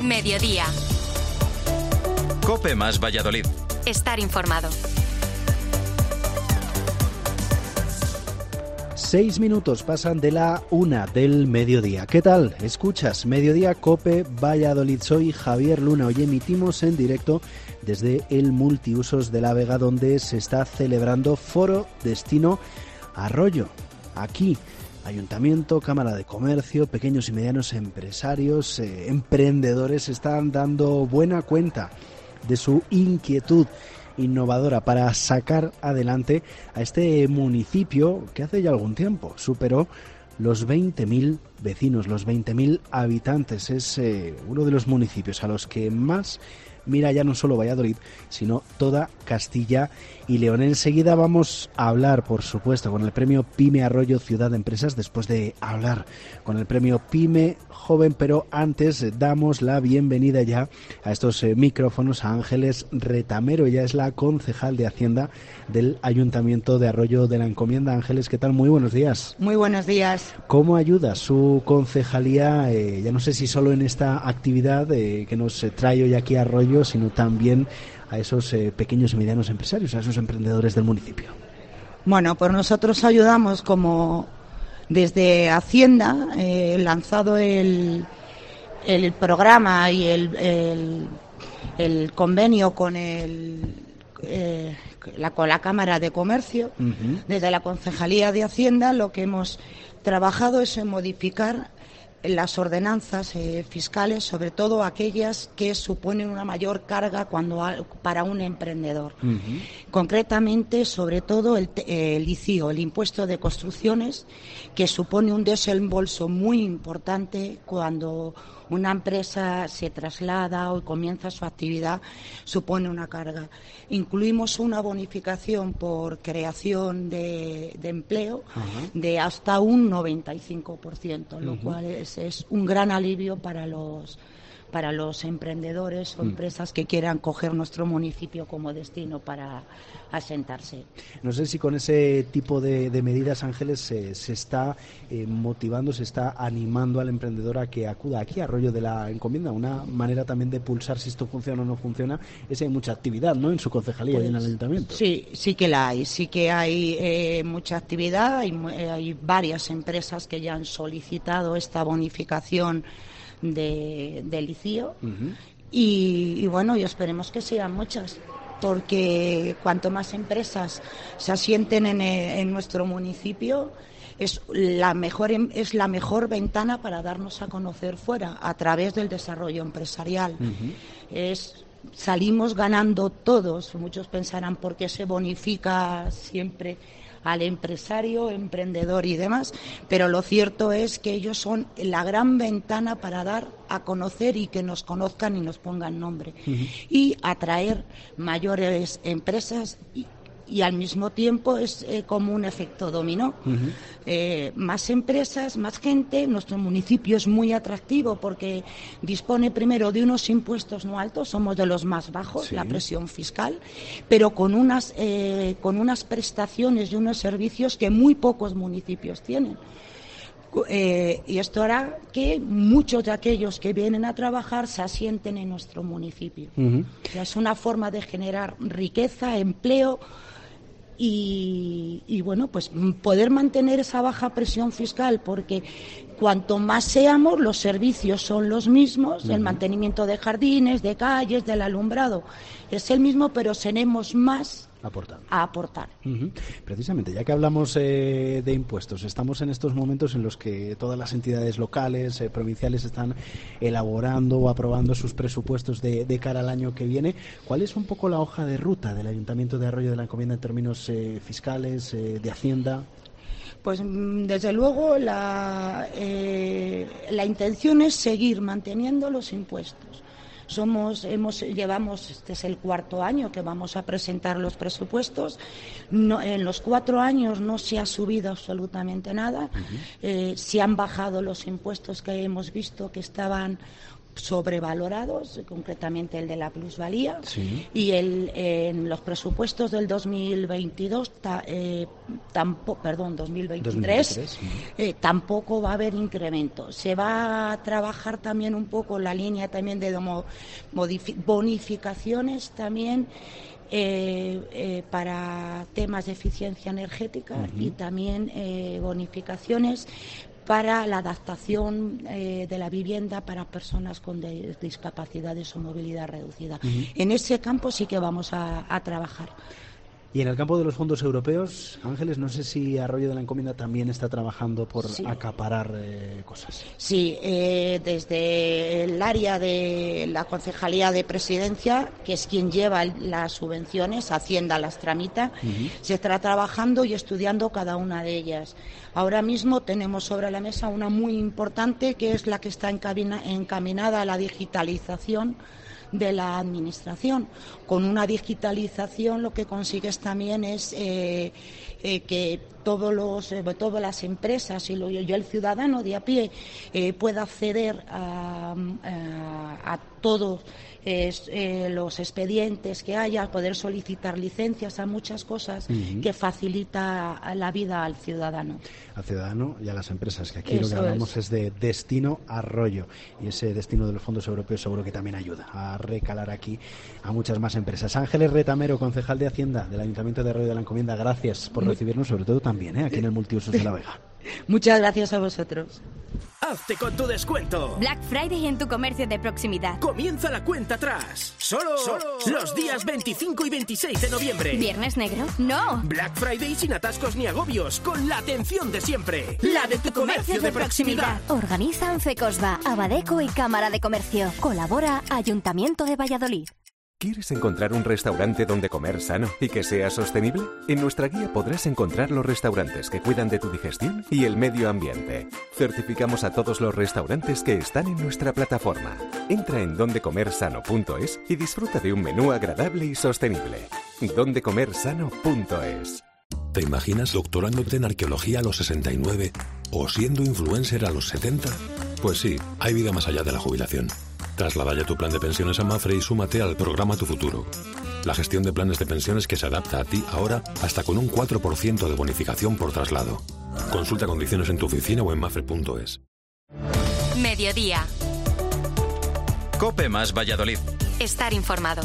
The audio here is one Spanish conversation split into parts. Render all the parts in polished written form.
Mediodía. COPE más Valladolid. Estar informado. 6 minutos pasan de la 1 del mediodía. ¿Qué tal? Escuchas Mediodía COPE Valladolid. Soy Javier Luna. Hoy emitimos en directo desde el Multiusos de la Vega, donde se está celebrando Foro Destino Arroyo. Aquí, Ayuntamiento, Cámara de Comercio, pequeños y medianos empresarios, emprendedores están dando buena cuenta de su inquietud innovadora para sacar adelante a este municipio que hace ya algún tiempo superó los 20.000 vecinos, los 20.000 habitantes. Es uno de los municipios a los que más mira ya no solo Valladolid, sino toda Castilla y León. Enseguida vamos a hablar, por supuesto, con el premio PYME Arroyo Ciudad de Empresas, después de hablar con el premio PYME Joven, pero antes damos la bienvenida ya a estos micrófonos a Ángeles Retamero. Ella es la concejal de Hacienda del Ayuntamiento de Arroyo de la Encomienda. Ángeles, ¿qué tal? Muy buenos días. Muy buenos días. ¿Cómo ayuda su concejalía, ya no sé si solo en esta actividad que nos trae hoy aquí a Arroyo, sino también a esos pequeños y medianos empresarios, a esos emprendedores del municipio? Bueno, pues nosotros ayudamos como desde Hacienda, lanzado el programa y el convenio con la Cámara de Comercio. Desde la Concejalía de Hacienda lo que hemos trabajado es en modificar las ordenanzas fiscales, sobre todo aquellas que suponen una mayor carga para un emprendedor. Concretamente, sobre todo el ICIO, el impuesto de construcciones, que supone un desembolso muy importante cuando una empresa se traslada o comienza su actividad, supone una carga. Incluimos una bonificación por creación de empleo de hasta un 95%, lo cual es un gran alivio para los emprendedores o empresas que quieran coger nuestro municipio como destino para asentarse. No sé si con ese tipo de medidas, Ángeles, se está motivando, se está animando al emprendedor a que acuda aquí a Arroyo de la Encomienda. Una manera también de pulsar si esto funciona o no funciona es que hay mucha actividad, ¿no?, en su concejalía y en el ayuntamiento. Sí, sí que la hay, sí que hay mucha actividad, hay varias empresas que ya han solicitado esta bonificación del ICIO y bueno, y esperemos que sean muchas, porque cuanto más empresas se asienten en nuestro municipio, es la mejor ventana para darnos a conocer fuera a través del desarrollo empresarial. Salimos ganando todos. Muchos pensarán por qué se bonifica siempre al empresario, emprendedor y demás, pero lo cierto es que ellos son la gran ventana para dar a conocer y que nos conozcan y nos pongan nombre y atraer mayores empresas y al mismo tiempo es como un efecto dominó. Más empresas, más gente. Nuestro municipio es muy atractivo porque dispone primero de unos impuestos no altos, somos de los más bajos, la presión fiscal, pero con unas prestaciones y unos servicios que muy pocos municipios tienen. Y esto hará que muchos de aquellos que vienen a trabajar se asienten en nuestro municipio. O sea, es una forma de generar riqueza, empleo y bueno, pues poder mantener esa baja presión fiscal, porque cuanto más seamos, los servicios son los mismos, el mantenimiento de jardines, de calles, del alumbrado es el mismo, pero seremos más a aportar. Precisamente, ya que hablamos de impuestos, estamos en estos momentos en los que todas las entidades locales, provinciales, están elaborando o aprobando sus presupuestos de cara al año que viene. ¿Cuál es un poco la hoja de ruta del Ayuntamiento de Arroyo de la Encomienda en términos fiscales, de Hacienda? Pues desde luego la intención es seguir manteniendo los impuestos. Este es el 4º año que vamos a presentar los presupuestos. En los 4 años no se ha subido absolutamente nada. Se han bajado los impuestos que hemos visto que estaban sobrevalorados, concretamente el de la plusvalía, sí. Y en los presupuestos del 2023, tampoco va a haber incremento. Se va a trabajar también un poco en la línea también de bonificaciones también para temas de eficiencia energética y también bonificaciones para la adaptación de la vivienda para personas con discapacidades o movilidad reducida. En ese campo sí que vamos a trabajar. Y en el campo de los fondos europeos, Ángeles, no sé si Arroyo de la Encomienda también está trabajando por acaparar cosas. Sí, desde el área de la Concejalía de Presidencia, que es quien lleva las subvenciones, Hacienda las tramita, se está trabajando y estudiando cada una de ellas. Ahora mismo tenemos sobre la mesa una muy importante, que es la que está encaminada a la digitalización de la administración. Con una digitalización lo que consigues también es que todas las empresas y yo el ciudadano de a pie pueda acceder a todos los expedientes que haya, poder solicitar licencias, a muchas cosas que facilita la vida al ciudadano. Al ciudadano y a las empresas, que aquí lo que hablamos es de destino Arroyo, y ese destino de los fondos europeos seguro que también ayuda a recalar aquí a muchas más empresas. Ángeles Retamero, concejal de Hacienda del Ayuntamiento de Arroyo de la Encomienda, gracias por recibirnos, sobre todo también aquí en el Multiusos de La Vega. Muchas gracias a vosotros. Hazte con tu descuento. Black Friday en tu comercio de proximidad. Comienza la cuenta atrás. Solo los días 25 y 26 de noviembre. ¿Viernes negro? ¡No! Black Friday sin atascos ni agobios, con la atención de siempre. La de tu comercio de proximidad. Organizan FECOSBA, Abadeco y Cámara de Comercio. Colabora Ayuntamiento de Valladolid. ¿Quieres encontrar un restaurante donde comer sano y que sea sostenible? En nuestra guía podrás encontrar los restaurantes que cuidan de tu digestión y el medio ambiente. Certificamos a todos los restaurantes que están en nuestra plataforma. Entra en dondecomersano.es y disfruta de un menú agradable y sostenible. dondecomersano.es. ¿Te imaginas doctorándote en arqueología a los 69 o siendo influencer a los 70? Pues sí, hay vida más allá de la jubilación. Traslada ya tu plan de pensiones a Mapfre y súmate al programa Tu Futuro. La gestión de planes de pensiones que se adapta a ti ahora hasta con un 4% de bonificación por traslado. Consulta condiciones en tu oficina o en mapfre.es. Mediodía. COPE más Valladolid. Estar informado.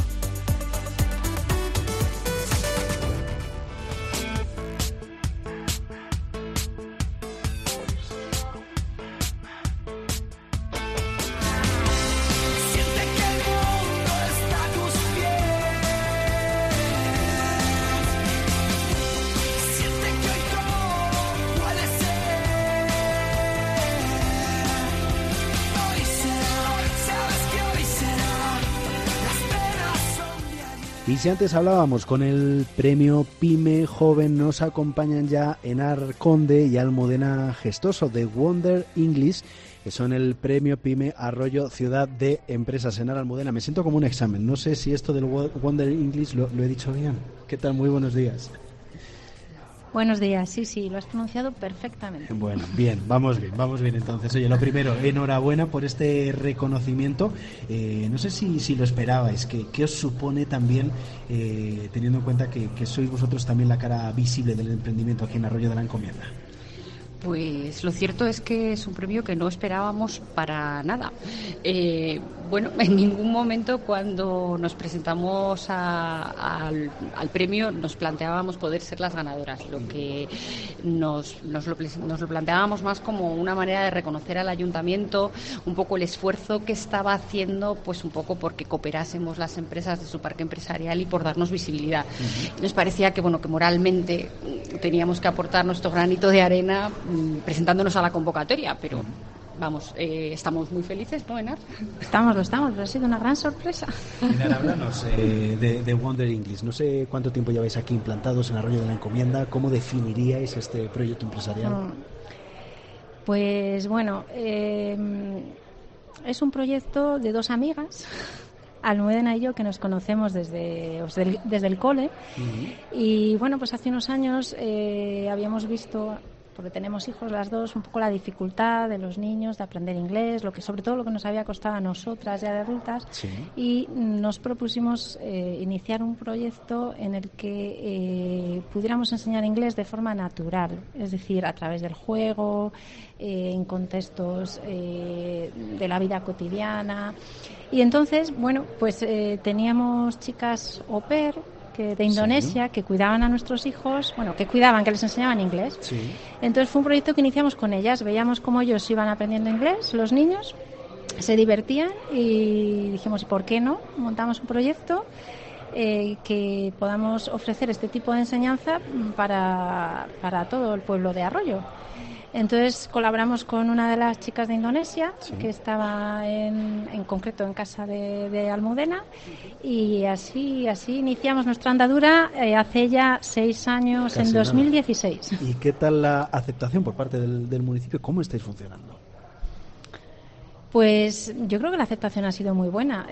Y si antes hablábamos con el premio PYME Joven, nos acompañan ya Enar Conde y Almudena Gestoso de Wonder English, que son el premio PYME Arroyo Ciudad de Empresas. Enar, Almudena, me siento como un examen. No sé si esto del Wonder English lo he dicho bien. ¿Qué tal? Muy buenos días. Buenos días, sí, lo has pronunciado perfectamente. Bueno, bien, vamos bien entonces. Oye, lo primero, enhorabuena por este reconocimiento. No sé si lo esperabais, ¿qué os supone también, teniendo en cuenta que sois vosotros también la cara visible del emprendimiento aquí en Arroyo de la Encomienda? Pues lo cierto es que es un premio que no esperábamos para nada. Bueno, en ningún momento cuando nos presentamos al premio nos planteábamos poder ser las ganadoras. Lo que nos lo planteábamos más como una manera de reconocer al ayuntamiento un poco el esfuerzo que estaba haciendo, pues un poco porque cooperásemos las empresas de su parque empresarial y por darnos visibilidad. Nos parecía que que moralmente teníamos que aportar nuestro granito de arena presentándonos a la convocatoria, pero vamos, estamos muy felices, ¿no, Enar? Estamos, pero ha sido una gran sorpresa. Enar, háblanos de Wonder English. No sé cuánto tiempo lleváis aquí implantados en Arroyo de la Encomienda. ¿Cómo definiríais este proyecto empresarial? Pues bueno, es un proyecto de dos amigas, Almudena y yo, que nos conocemos desde el cole. Y bueno, pues hace unos años habíamos visto porque tenemos hijos las dos, un poco la dificultad de los niños de aprender inglés, sobre todo lo que nos había costado a nosotras ya de adultas, sí. Y nos propusimos iniciar un proyecto en el que pudiéramos enseñar inglés de forma natural, es decir, a través del juego, en contextos de la vida cotidiana. Y entonces, bueno, pues teníamos chicas au pair de Indonesia, sí, que cuidaban a nuestros hijos, que les enseñaban inglés. Sí. Entonces fue un proyecto que iniciamos con ellas, veíamos cómo ellos iban aprendiendo inglés, los niños, se divertían y dijimos, ¿y por qué no? Montamos un proyecto que podamos ofrecer este tipo de enseñanza para todo el pueblo de Arroyo. Entonces colaboramos con una de las chicas de Indonesia, sí, que estaba en concreto en casa de Almudena, y así iniciamos nuestra andadura hace ya 6 años, casi en 2016. Nada. ¿Y qué tal la aceptación por parte del municipio? ¿Cómo estáis funcionando? Pues yo creo que la aceptación ha sido muy buena.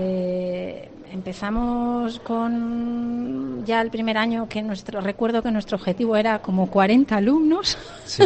Empezamos con ya el primer año recuerdo que nuestro objetivo era como 40 alumnos. Sí.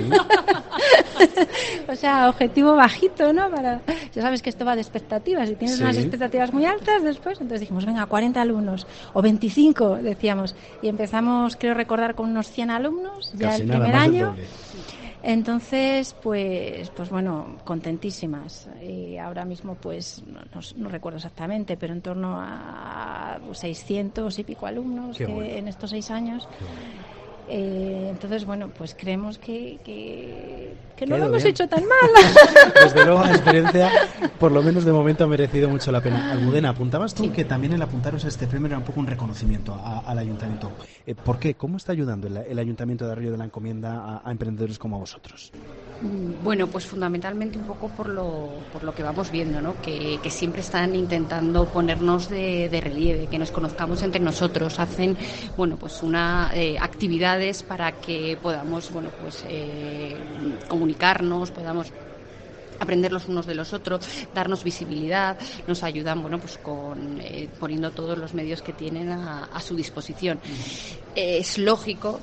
O sea, objetivo bajito, ¿no? Ya sabes que esto va de expectativas. Si tienes, sí, unas expectativas muy altas después, entonces dijimos, venga, 40 alumnos o 25, decíamos. Y empezamos, creo recordar, con unos 100 alumnos ya casi el primer año. Entonces, pues bueno, contentísimas. Y ahora mismo, pues, no recuerdo exactamente, pero en torno a 600 y pico alumnos en estos 6 años. Entonces, bueno, pues creemos que no lo hemos hecho tan mal. Desde luego la experiencia, por lo menos de momento, ha merecido mucho la pena. Almudena, apuntabas tú, sí, que también el apuntaros a este premio era un poco un reconocimiento al ayuntamiento. ¿Por qué? ¿Cómo está ayudando el ayuntamiento de Arroyo de la Encomienda a emprendedores como vosotros? Bueno, pues fundamentalmente un poco por lo que vamos viendo, ¿no? Que siempre están intentando ponernos de relieve, que nos conozcamos entre nosotros, hacen, bueno, pues actividades para que podamos, bueno, pues comunicarnos, podamos aprender los unos de los otros, darnos visibilidad, nos ayudan, bueno, pues poniendo todos los medios que tienen a su disposición. Es lógico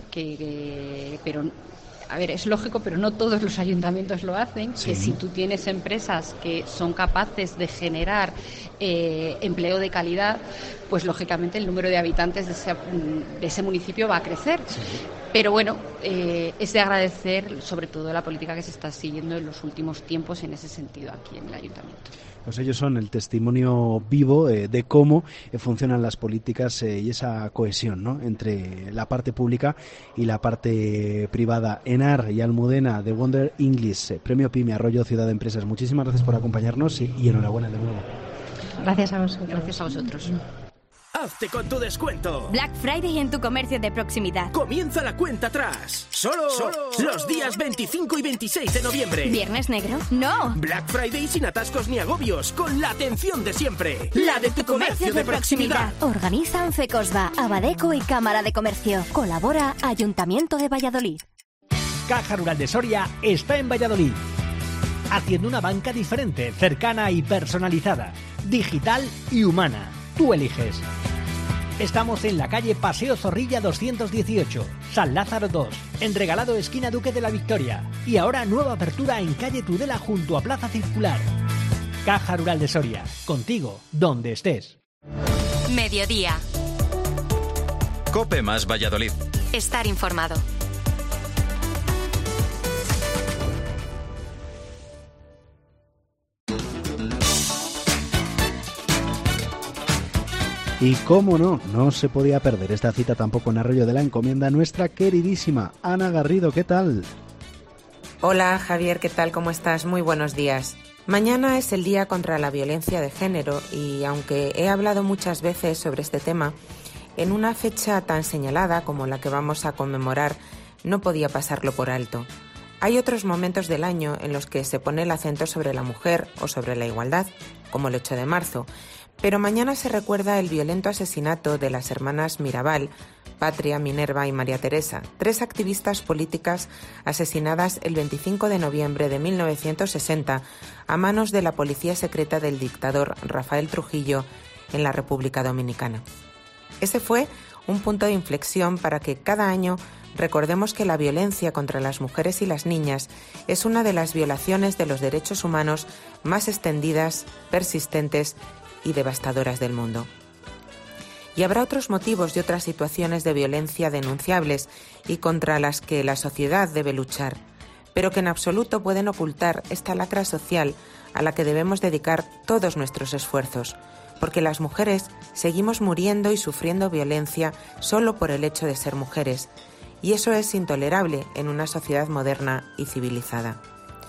es lógico, pero no todos los ayuntamientos lo hacen, sí, que si tú tienes empresas que son capaces de generar empleo de calidad, pues lógicamente el número de habitantes de ese municipio va a crecer. Sí. Pero bueno, es de agradecer sobre todo la política que se está siguiendo en los últimos tiempos en ese sentido aquí en el ayuntamiento. Pues ellos son el testimonio vivo de cómo funcionan las políticas y esa cohesión, ¿no?, entre la parte pública y la parte privada. Enar y Almudena de Wonder English, Premio PYME Arroyo Ciudad de Empresas. Muchísimas gracias por acompañarnos y enhorabuena de nuevo. Gracias a vosotros. Gracias a vosotros. Hazte con tu descuento. Black Friday en tu comercio de proximidad. Comienza la cuenta atrás. Solo los días 25 y 26 de noviembre. ¿Viernes negro? No. Black Friday sin atascos ni agobios, con la atención de siempre. La de tu comercio de proximidad. Organizan FECOSDA, Abadeco y Cámara de Comercio. Colabora Ayuntamiento de Valladolid. Caja Rural de Soria está en Valladolid, haciendo una banca diferente, cercana y personalizada, digital y humana. Tú eliges. Estamos en la calle Paseo Zorrilla 218, San Lázaro 2, en Regalado esquina Duque de la Victoria. Y ahora nueva apertura en calle Tudela junto a Plaza Circular. Caja Rural de Soria, contigo, donde estés. Mediodía. COPE más Valladolid. Estar informado. Y cómo no se podía perder esta cita tampoco en Arroyo de la Encomienda, nuestra queridísima Ana Garrido. ¿Qué tal? Hola Javier, ¿qué tal? ¿Cómo estás? Muy buenos días. Mañana es el Día contra la Violencia de Género y aunque he hablado muchas veces sobre este tema, en una fecha tan señalada como la que vamos a conmemorar, no podía pasarlo por alto. Hay otros momentos del año en los que se pone el acento sobre la mujer o sobre la igualdad, como el 8 de marzo, pero mañana se recuerda el violento asesinato de las hermanas Mirabal, Patria, Minerva y María Teresa, 3 activistas políticas asesinadas el 25 de noviembre de 1960 a manos de la policía secreta del dictador Rafael Trujillo en la República Dominicana. Ese fue un punto de inflexión para que cada año recordemos que la violencia contra las mujeres y las niñas es una de las violaciones de los derechos humanos más extendidas, persistentes y devastadoras del mundo. Y habrá otros motivos y otras situaciones de violencia denunciables y contra las que la sociedad debe luchar, pero que en absoluto pueden ocultar esta lacra social a la que debemos dedicar todos nuestros esfuerzos, porque las mujeres seguimos muriendo y sufriendo violencia solo por el hecho de ser mujeres, y eso es intolerable en una sociedad moderna y civilizada.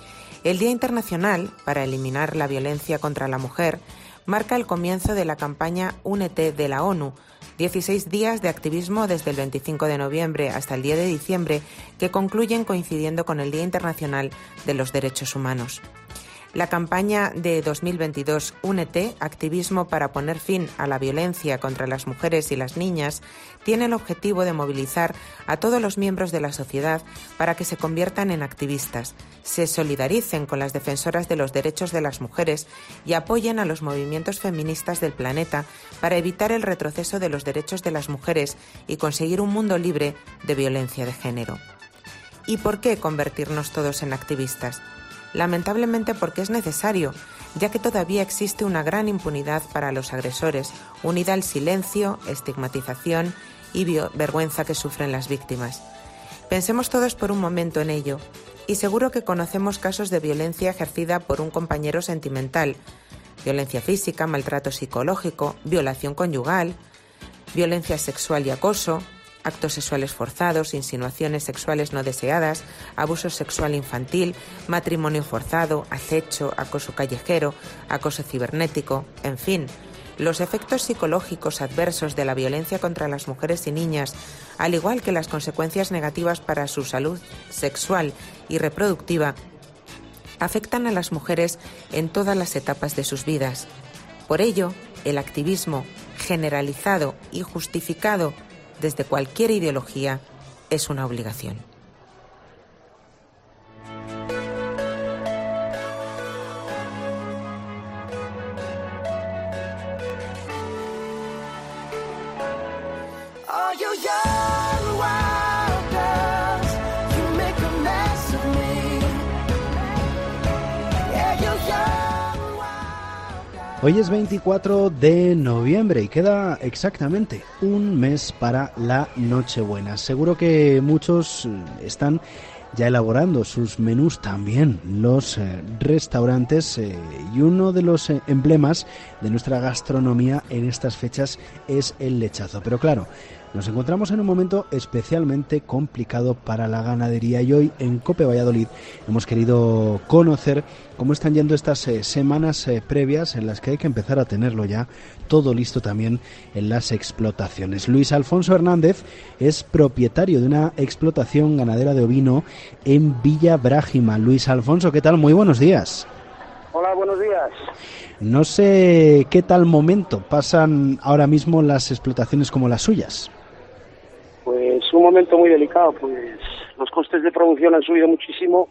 El Día Internacional para eliminar la violencia contra la mujer marca el comienzo de la campaña Únete de la ONU, 16 días de activismo desde el 25 de noviembre hasta el 10 de diciembre que concluyen coincidiendo con el Día Internacional de los Derechos Humanos. La campaña de 2022 Únete, activismo para poner fin a la violencia contra las mujeres y las niñas, tiene el objetivo de movilizar a todos los miembros de la sociedad para que se conviertan en activistas, se solidaricen con las defensoras de los derechos de las mujeres y apoyen a los movimientos feministas del planeta para evitar el retroceso de los derechos de las mujeres y conseguir un mundo libre de violencia de género. ¿Y por qué convertirnos todos en activistas? Lamentablemente porque es necesario, ya que todavía existe una gran impunidad para los agresores, unida al silencio, estigmatización y vergüenza que sufren las víctimas. Pensemos todos por un momento en ello, y seguro que conocemos casos de violencia ejercida por un compañero sentimental, violencia física, maltrato psicológico, violación conyugal, violencia sexual y acoso, actos sexuales forzados, insinuaciones sexuales no deseadas, abuso sexual infantil, matrimonio forzado, acecho, acoso callejero, acoso cibernético, en fin. Los efectos psicológicos adversos de la violencia contra las mujeres y niñas, al igual que las consecuencias negativas para su salud sexual y reproductiva, afectan a las mujeres en todas las etapas de sus vidas. Por ello, el activismo generalizado y justificado desde cualquier ideología es una obligación. Hoy es 24 de noviembre y queda exactamente un mes para la Nochebuena. Seguro que muchos están ya elaborando sus menús también, los restaurantes, y uno de los emblemas de nuestra gastronomía en estas fechas es el lechazo. Pero claro, nos encontramos en un momento especialmente complicado para la ganadería y hoy en COPE Valladolid hemos querido conocer cómo están yendo estas semanas previas en las que hay que empezar a tenerlo ya todo listo también en las explotaciones. Luis Alfonso Hernández es propietario de una explotación ganadera de ovino en Villa Brájima. Luis Alfonso, ¿qué tal? Muy buenos días. Hola, buenos días. No sé qué tal momento pasan ahora mismo las explotaciones como las suyas. Pues un momento muy delicado, pues los costes de producción han subido muchísimo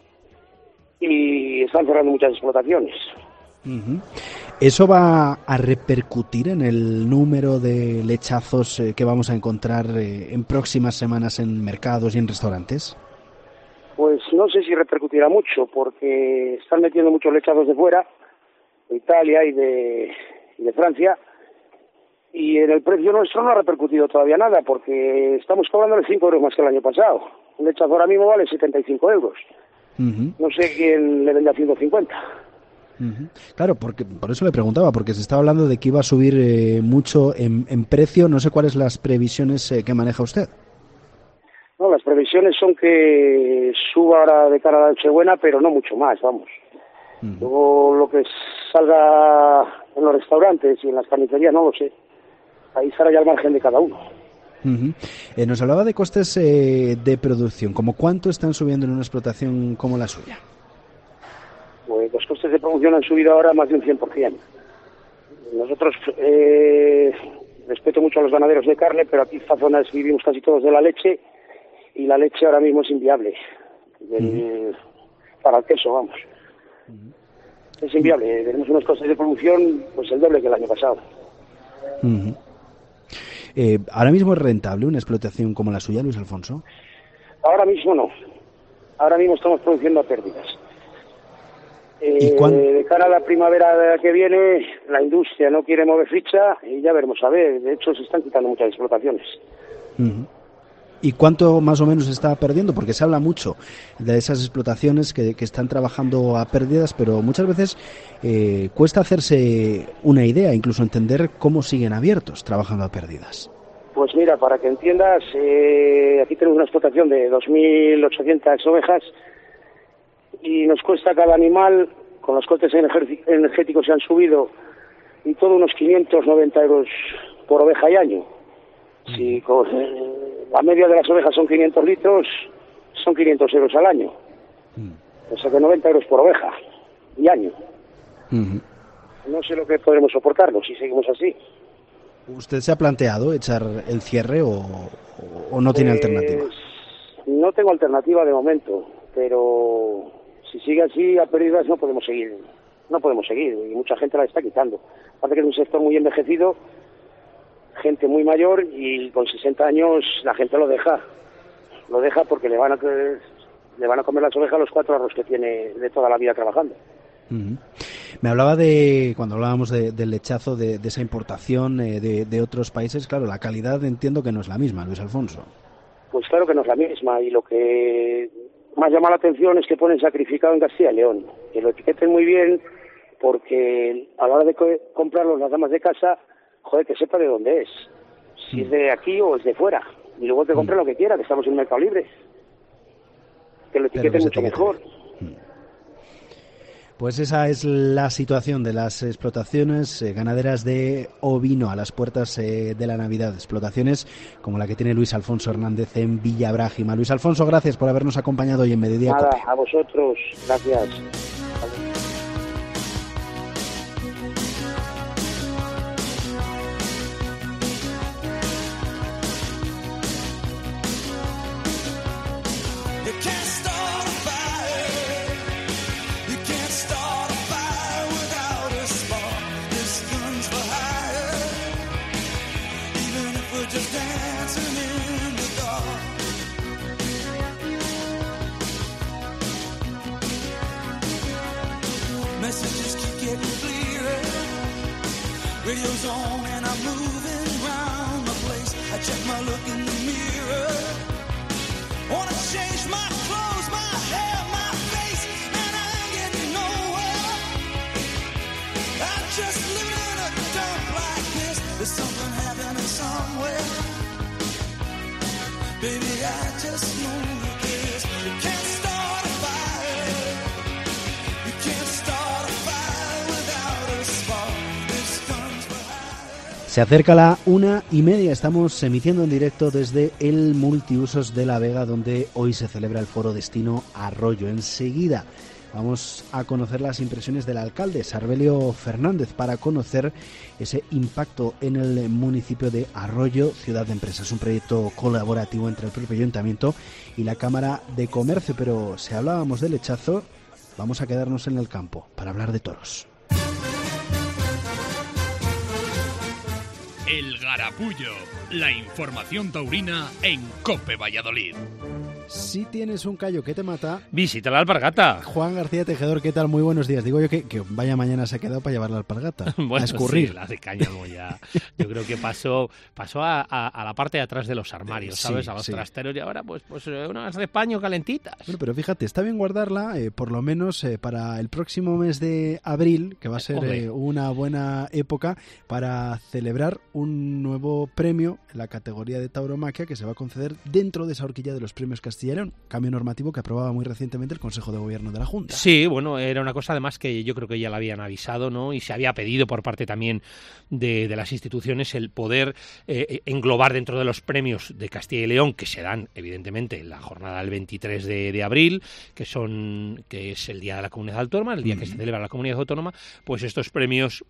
y están cerrando muchas explotaciones. Uh-huh. ¿Eso va a repercutir en el número de lechazos que vamos a encontrar en próximas semanas en mercados y en restaurantes? Pues no sé si repercutirá mucho, porque están metiendo muchos lechazos de fuera, de Italia y de Francia, y en el precio nuestro no ha repercutido todavía nada, porque estamos cobrándole 5 euros más que el año pasado. Un lechazo ahora mismo vale 75 euros. Uh-huh. No sé quién le vende a 150. Uh-huh. Claro, porque por eso le preguntaba, porque se estaba hablando de que iba a subir mucho en precio. No sé cuáles las previsiones que maneja usted. No, las previsiones son que suba ahora de cara a la Nochebuena, pero no mucho más, vamos. Uh-huh. Luego lo que salga en los restaurantes y en las carnicerías, no lo sé. Ahí estará ya el margen de cada uno. Uh-huh. Nos hablaba de costes de producción. ¿Cómo cuánto están subiendo en una explotación como la suya? Pues los costes de producción han subido ahora más de un 100%. Nosotros respeto mucho a los ganaderos de carne, pero aquí en esta zona vivimos casi todos de la leche y la leche ahora mismo es inviable. Uh-huh. Para el queso, vamos. Uh-huh. Es inviable. Tenemos unos costes de producción pues el doble que el año pasado. Uh-huh. ¿Ahora mismo es rentable una explotación como la suya, Luis Alfonso? Ahora mismo no. Ahora mismo estamos produciendo a pérdidas. De cara a la primavera que viene, la industria no quiere mover ficha y ya veremos a ver. De hecho, se están quitando muchas explotaciones. Uh-huh. ¿Y cuánto más o menos se está perdiendo? Porque se habla mucho de esas explotaciones que están trabajando a pérdidas, pero muchas veces cuesta hacerse una idea, incluso entender cómo siguen abiertos trabajando a pérdidas. Pues mira, para que entiendas, aquí tenemos una explotación de 2.800 ovejas y nos cuesta cada animal, con los costes energéticos se han subido, y todo unos 590 euros por oveja y año. Si con la media de las ovejas son 500 litros, son 500 euros al año. O sea que 90 euros por oveja y año. No sé lo que podremos soportarlo si seguimos así. ¿Usted se ha planteado echar el cierre o no tiene alternativa? No tengo alternativa de momento, pero si sigue así a pérdidas no podemos seguir y mucha gente la está quitando. Aparte que es un sector muy envejecido, gente muy mayor, y con 60 años la gente lo deja porque le van a comer las ovejas los 4 arros que tiene de toda la vida trabajando. Me hablaba cuando hablábamos del lechazo, de esa importación de otros países. Claro, la calidad entiendo que no es la misma, Luis Alfonso. Pues claro que no es la misma, y lo que más llama la atención es que ponen sacrificado en Castilla y León, que lo etiqueten muy bien, porque a la hora de comprarlos las damas de casa, joder, que sepa de dónde es, si es de aquí o es de fuera, y luego que compren lo que quiera, que estamos en un mercado libre, que lo etiqueten mucho mejor. Pues esa es la situación de las explotaciones ganaderas de ovino a las puertas de la Navidad. Explotaciones como la que tiene Luis Alfonso Hernández en Villabrágima. Luis Alfonso, gracias por habernos acompañado hoy en Mediodía Nada, Cope. A vosotros, gracias. Messages keep getting clearer. Radio's on and I'm moving around the place. I check my look in the mirror. Wanna change my clothes, my hair, my face, and I ain't getting nowhere. I'm just living in a dump like this. There's something happening somewhere. Baby, I just know this. You can't start a fire. You can't start a fire without a spark. This comes behind. Se acerca la 1:30, estamos emitiendo en directo desde el Multiusos de La Vega, donde hoy se celebra el Foro Destino Arroyo. Enseguida vamos a conocer las impresiones del alcalde, Sarbelio Fernández, para conocer ese impacto en el municipio de Arroyo, Ciudad de Empresas, un proyecto colaborativo entre el propio ayuntamiento y la Cámara de Comercio. Pero si hablábamos del lechazo, vamos a quedarnos en el campo para hablar de toros. El Garapullo, la información taurina en COPE Valladolid. Si tienes un callo que te mata, visita la alpargata. Juan García Tejedor, ¿qué tal? Muy buenos días. Digo yo que vaya mañana se ha quedado para llevar la alpargata. Bueno, a escurrir. Sí, la de cáñamo ya. Yo creo que pasó a la parte de atrás de los armarios, ¿sabes? A los trasteros, y ahora pues unas de paño calentitas. Bueno, pero fíjate, está bien guardarla, por lo menos para el próximo mes de abril, que va a ser una buena época para celebrar un nuevo premio en la categoría de tauromaquia que se va a conceder dentro de esa horquilla de los premios Castilla y León, cambio normativo que aprobaba muy recientemente el Consejo de Gobierno de la Junta. Sí, bueno, era una cosa además que yo creo que ya la habían avisado, ¿no? Y se había pedido por parte también de las instituciones el poder englobar dentro de los premios de Castilla y León, que se dan evidentemente en la jornada del 23 de abril, que es el Día de la Comunidad Autónoma, el día que se celebra la Comunidad Autónoma, pues estos premios,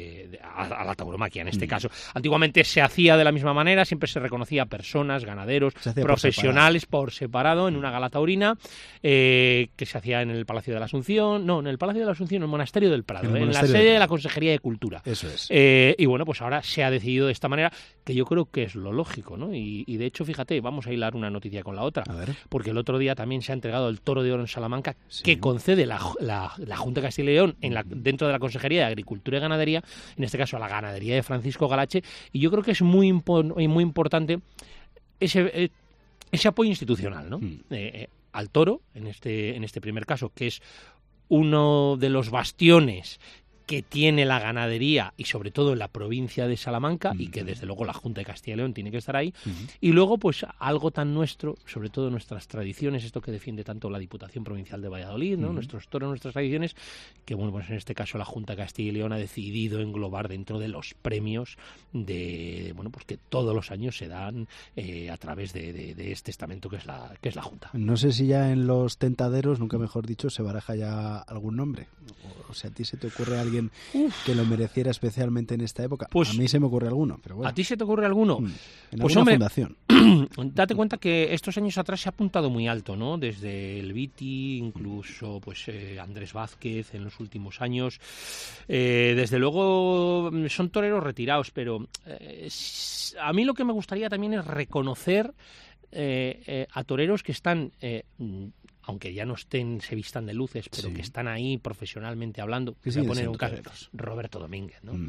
a la tauromaquia en este caso. Antiguamente se hacía de la misma manera, siempre se reconocía a personas, ganaderos, profesionales por separado en una gala taurina que se hacía en el Palacio de la Asunción, no, en el Palacio de la Asunción, en el Monasterio del Prado, en la sede de la Consejería de Cultura. Eso es. Y bueno, pues ahora se ha decidido de esta manera, que yo creo que es lo lógico, ¿no? Y de hecho, fíjate, vamos a hilar una noticia con la otra, porque el otro día también se ha entregado el Toro de Oro en Salamanca, que concede la Junta de Castilla y León dentro de la Consejería de Agricultura y Ganadería, en este caso a la ganadería de Francisco Galache, y yo creo que es muy importante ese apoyo institucional, ¿no? Al toro, en este primer caso, que es uno de los bastiones que tiene la ganadería y sobre todo en la provincia de Salamanca y que desde luego la Junta de Castilla y León tiene que estar ahí, y luego pues algo tan nuestro, sobre todo nuestras tradiciones, esto que defiende tanto la Diputación Provincial de Valladolid, ¿no? Nuestros toros, nuestras tradiciones, que bueno, pues en este caso la Junta de Castilla y León ha decidido englobar dentro de los premios de, bueno, pues que todos los años se dan a través de este estamento que es la Junta. No sé si ya en los tentaderos, nunca mejor dicho, se baraja ya algún nombre, o sea, ¿a ti se te ocurre alguien que lo mereciera especialmente en esta época? Pues, a mí se me ocurre alguno, pero bueno. ¿A ti se te ocurre alguno? En pues alguna hombre, fundación. Date cuenta que estos años atrás se ha apuntado muy alto, ¿no? Desde el Viti, incluso pues Andrés Vázquez en los últimos años. Desde luego son toreros retirados, pero a mí lo que me gustaría también es reconocer a toreros que están... aunque ya no se vistan de luces, pero que están ahí profesionalmente hablando. Voy a poner un caso, Roberto Domínguez, ¿no?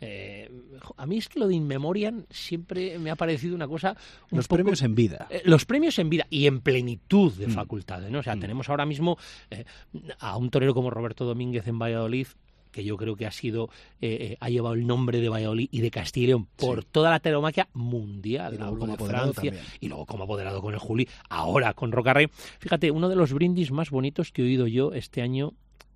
A mí es que lo de In Memoriam siempre me ha parecido una cosa... Los premios en vida. Los premios en vida y en plenitud de facultades, ¿no? O sea, tenemos ahora mismo a un torero como Roberto Domínguez en Valladolid, que yo creo que ha llevado el nombre de Valladolid y de Castilla y León por toda la tauromaquia mundial, algo de Francia, y luego como apoderado con el Juli, ahora con Rocarrey. Fíjate, uno de los brindis más bonitos que he oído yo este año,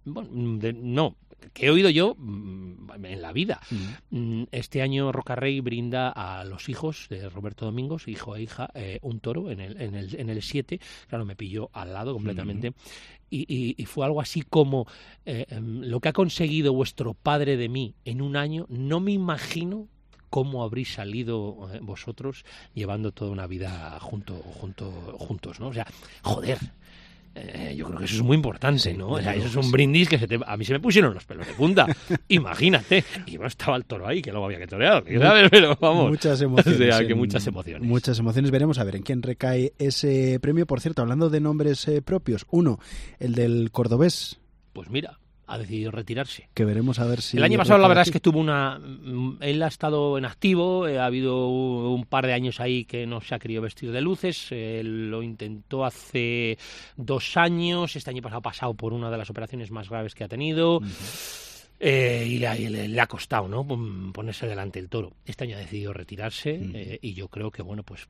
que he oído yo en la vida. Este año Rocarrey brinda a los hijos de Roberto Domingos, hijo e hija, un toro en el 7, claro, me pilló al lado completamente. Y fue algo así como lo que ha conseguido vuestro padre de mí en un año, no me imagino cómo habréis salido vosotros llevando toda una vida juntos, ¿no? O sea, joder, yo creo que eso es muy importante, ¿no? O sea, eso es un brindis que a mí se me pusieron los pelos de punta. Imagínate. Y bueno, estaba el toro ahí, que luego había que torear, ¿sabes? Pero vamos. Muchas emociones. O sea, que muchas emociones. Muchas emociones. Veremos a ver en quién recae ese premio. Por cierto, hablando de nombres propios, uno, el del cordobés. Pues mira, ha decidido retirarse. Que veremos a ver si... El año pasado la verdad es que él ha estado en activo, ha habido un par de años ahí que no se ha querido vestir de luces, lo intentó hace 2 años, este año pasado ha pasado por una de las operaciones más graves que ha tenido... y le ha costado, ¿no?, ponerse delante el toro. Este año ha decidido retirarse y yo creo que, bueno, pues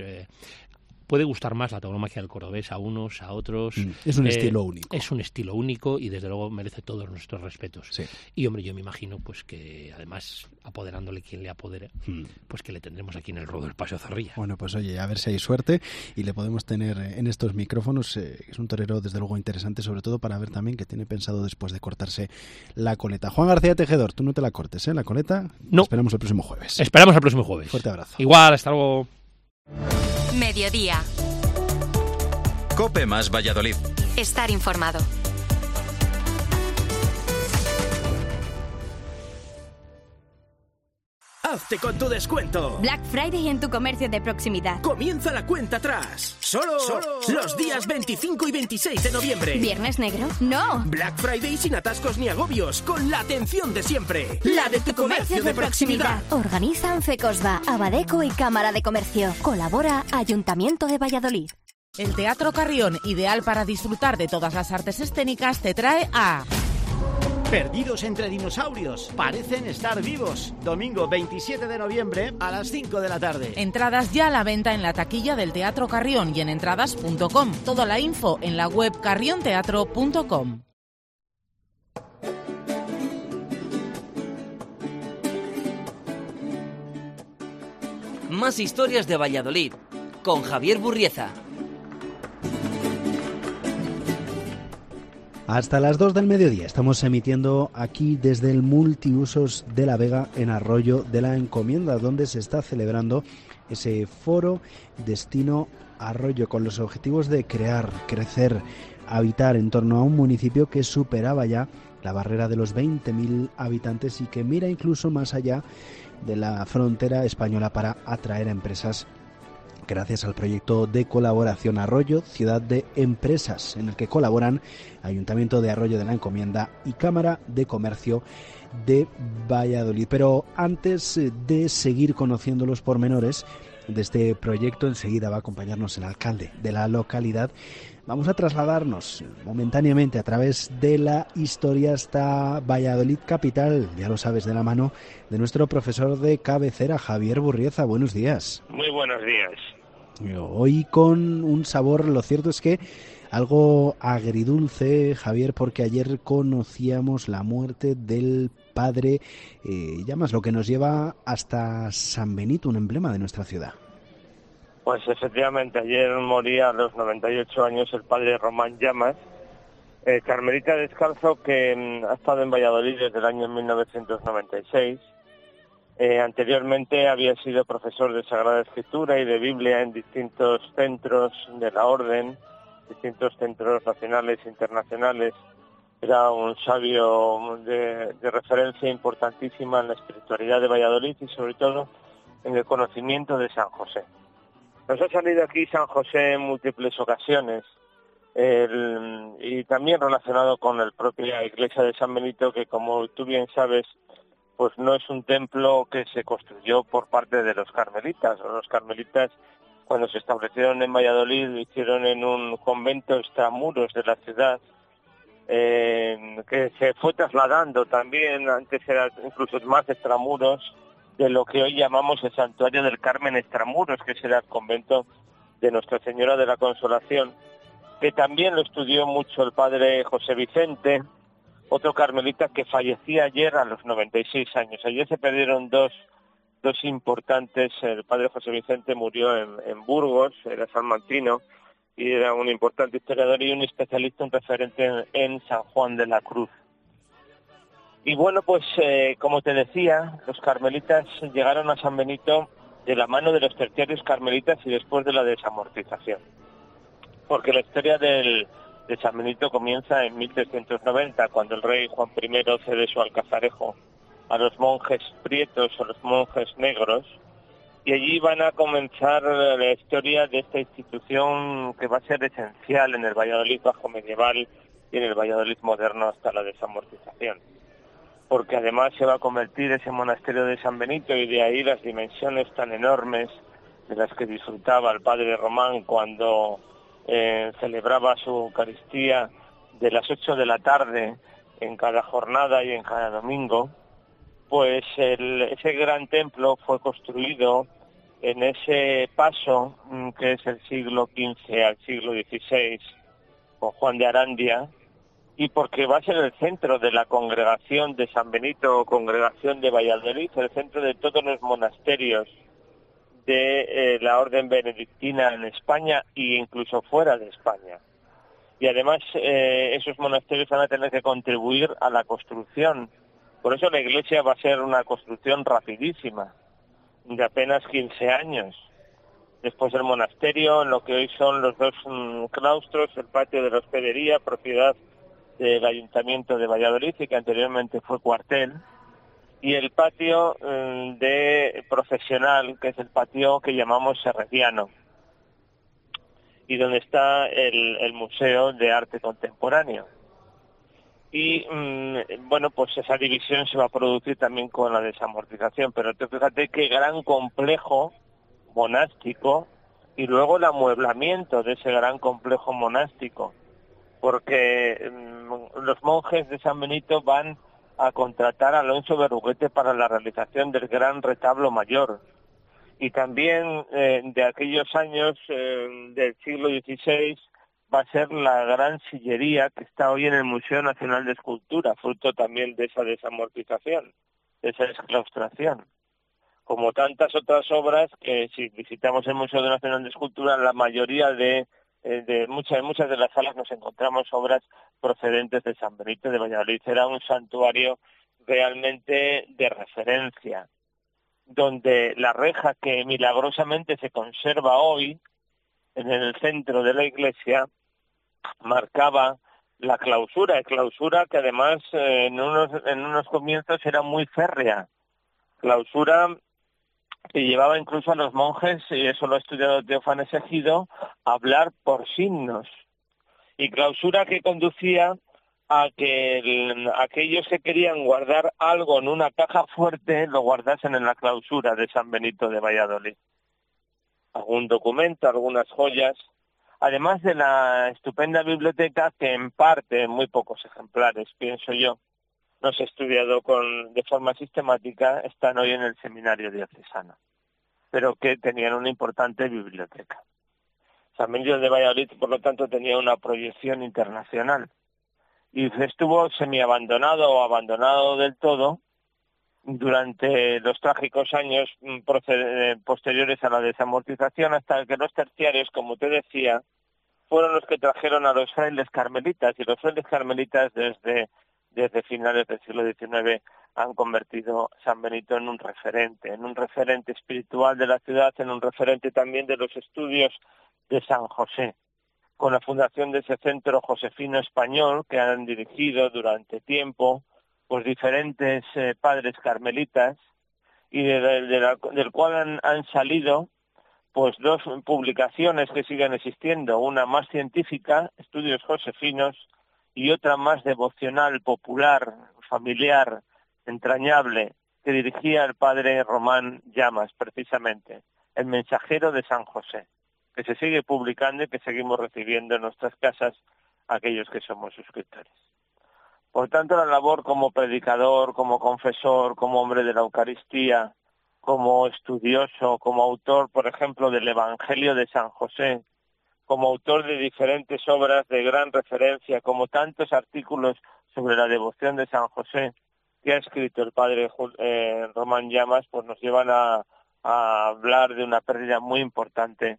puede gustar más la tauromaquia del cordobés a unos, a otros. Es un estilo único. Es un estilo único y desde luego merece todos nuestros respetos. Sí. Y hombre, yo me imagino pues que además apoderándole quien le apodere, pues que le tendremos aquí en el ruedo del Paseo Zorrilla. Bueno, pues oye, a ver si hay suerte y le podemos tener en estos micrófonos. Es un torero desde luego interesante, sobre todo para ver también que tiene pensado después de cortarse la coleta. Juan García Tejedor, tú no te la cortes, ¿eh? La coleta. No. Esperamos el próximo jueves. Esperamos el próximo jueves. Fuerte abrazo. Igual, hasta luego. Mediodía. COPE más Valladolid. Estar informado. Hazte con tu descuento. Black Friday en tu comercio de proximidad. Comienza la cuenta atrás. Solo los días 25 y 26 de noviembre. ¿Viernes negro? No. Black Friday sin atascos ni agobios, con la atención de siempre. La de tu comercio de proximidad. Organizan FECOSVA, Abadeco y Cámara de Comercio. Colabora Ayuntamiento de Valladolid. El Teatro Carrión, ideal para disfrutar de todas las artes escénicas, te trae a... Perdidos entre dinosaurios, parecen estar vivos. Domingo 27 de noviembre a las 5 de la tarde. Entradas ya a la venta en la taquilla del Teatro Carrión y en entradas.com. Toda la info en la web carrionteatro.com. Más historias de Valladolid con Javier Burrieza. Hasta las 2 del mediodía estamos emitiendo aquí desde el Multiusos de la Vega en Arroyo de la Encomienda, donde se está celebrando ese foro Destino Arroyo, con los objetivos de crear, crecer, habitar en torno a un municipio que superaba ya la barrera de los 20.000 habitantes y que mira incluso más allá de la frontera española para atraer a empresas gracias al proyecto de colaboración Arroyo, Ciudad de Empresas, en el que colaboran Ayuntamiento de Arroyo de la Encomienda y Cámara de Comercio de Valladolid. Pero antes de seguir conociendo los pormenores de este proyecto, enseguida va a acompañarnos el alcalde de la localidad. Vamos a trasladarnos momentáneamente a través de la historia hasta Valladolid capital, ya lo sabes, de la mano de nuestro profesor de cabecera, Javier Burrieza. Buenos días. Muy buenos días. Hoy con un sabor, lo cierto es que algo agridulce, Javier, porque ayer conocíamos la muerte del padre Llamas, lo que nos lleva hasta San Benito, un emblema de nuestra ciudad. Pues efectivamente, ayer moría a los 98 años el padre Román Llamas, carmelita descalzo que ha estado en Valladolid desde el año 1996. Anteriormente había sido profesor de Sagrada Escritura y de Biblia en distintos centros de la Orden, distintos centros nacionales e internacionales. Era un sabio de referencia importantísima en la espiritualidad de Valladolid y sobre todo en el conocimiento de San José. Nos ha salido aquí San José en múltiples ocasiones y también relacionado con la propia iglesia de San Benito, que como tú bien sabes, pues no es un templo que se construyó por parte de los carmelitas. Los carmelitas, cuando se establecieron en Valladolid, lo hicieron en un convento extramuros de la ciudad, que se fue trasladando también, antes era incluso más extramuros, de lo que hoy llamamos el Santuario del Carmen extramuros, que será el convento de Nuestra Señora de la Consolación, que también lo estudió mucho el padre José Vicente, otro carmelita que fallecía ayer a los 96 años. Ayer se perdieron dos importantes. El padre José Vicente murió en Burgos, era salmantino, y era un importante historiador y un especialista, un referente en San Juan de la Cruz. Y bueno, pues como te decía, los carmelitas llegaron a San Benito de la mano de los terciarios carmelitas y después de la desamortización. Porque la historia de San Benito comienza en 1390, cuando el rey Juan I cede su alcazarejo a los monjes prietos o los monjes negros, y allí van a comenzar la historia de esta institución que va a ser esencial en el Valladolid bajo medieval y en el Valladolid moderno hasta la desamortización. Porque además se va a convertir ese monasterio de San Benito, y de ahí las dimensiones tan enormes de las que disfrutaba el padre Román cuando celebraba su Eucaristía de las 8 de la tarde en cada jornada y en cada domingo. Pues ese gran templo fue construido en ese paso que es el siglo XV al siglo XVI con Juan de Arandia, y porque va a ser el centro de la congregación de San Benito, congregación de Valladolid, el centro de todos los monasterios de la orden benedictina en España e incluso fuera de España. Y además esos monasterios van a tener que contribuir a la construcción. Por eso la iglesia va a ser una construcción rapidísima, de apenas 15 años. Después del monasterio, en lo que hoy son los dos claustros, el patio de la hospedería, propiedad del Ayuntamiento de Valladolid y que anteriormente fue cuartel, y el patio de profesional, que es el patio que llamamos Serrediano, y donde está el Museo de Arte Contemporáneo. Y bueno, pues esa división se va a producir también con la desamortización, pero tú fíjate qué gran complejo monástico y luego el amueblamiento de ese gran complejo monástico, porque los monjes de San Benito van a contratar a Alonso Berruguete para la realización del gran retablo mayor. Y también de aquellos años del siglo XVI va a ser la gran sillería que está hoy en el Museo Nacional de Escultura, fruto también de esa desamortización, de esa exclaustración. Como tantas otras obras que si visitamos el Museo Nacional de Escultura, la mayoría de muchas de las salas nos encontramos obras procedentes de San Benito de Valladolid. Era un santuario realmente de referencia. donde la reja que milagrosamente se conserva hoy en el centro de la iglesia marcaba la clausura que además en unos comienzos era muy férrea, clausura que llevaba incluso a los monjes, y eso lo ha estudiado Teófanes Egido, a hablar por signos, y clausura que conducía a que aquellos que querían guardar algo en una caja fuerte lo guardasen en la clausura de San Benito de Valladolid. Algún documento, algunas joyas, además de la estupenda biblioteca que en parte, en muy pocos ejemplares, pienso yo, no se ha estudiado de forma sistemática, están hoy en el seminario diocesano, pero que tenían una importante biblioteca. San Benito de Valladolid, por lo tanto, tenía una proyección internacional y estuvo semiabandonado o abandonado del todo durante los trágicos años posteriores a la desamortización, hasta que los terciarios, como te decía, fueron los que trajeron a los frailes carmelitas, y los frailes carmelitas desde finales del siglo XIX han convertido a San Benito en un referente espiritual de la ciudad, en un referente también de los estudios de San José, con la fundación de ese centro josefino español que han dirigido durante tiempo pues diferentes padres carmelitas, y del cual han salido pues dos publicaciones que siguen existiendo, una más científica, Estudios Josefinos, y otra más devocional, popular, familiar, entrañable, que dirigía el padre Román Llamas, precisamente, El mensajero de San José, que se sigue publicando y que seguimos recibiendo en nuestras casas aquellos que somos suscriptores. Por tanto, la labor como predicador, como confesor, como hombre de la Eucaristía, como estudioso, como autor, por ejemplo, del Evangelio de San José, como autor de diferentes obras de gran referencia, como tantos artículos sobre la devoción de San José que ha escrito el padre Román Llamas, pues nos llevan a hablar de una pérdida muy importante,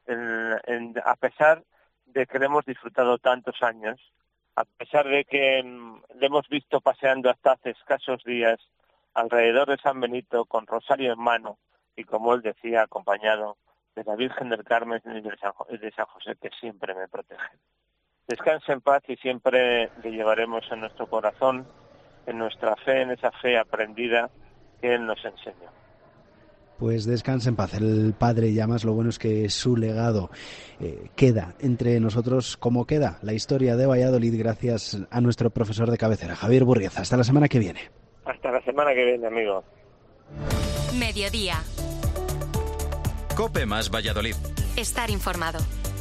a pesar de que le hemos disfrutado tantos años, a pesar de que le hemos visto paseando hasta hace escasos días alrededor de San Benito con rosario en mano y, como él decía, acompañado de la Virgen del Carmen y de San José, que siempre me protegen. Descanse en paz y siempre le llevaremos en nuestro corazón, en nuestra fe, en esa fe aprendida que él nos enseñó. Pues descanse en paz el padre Llamas. Lo bueno es que su legado queda entre nosotros, como queda la historia de Valladolid, gracias a nuestro profesor de cabecera, Javier Burrieza. Hasta la semana que viene. Hasta la semana que viene, amigo. Mediodía. COPE más Valladolid. Estar informado.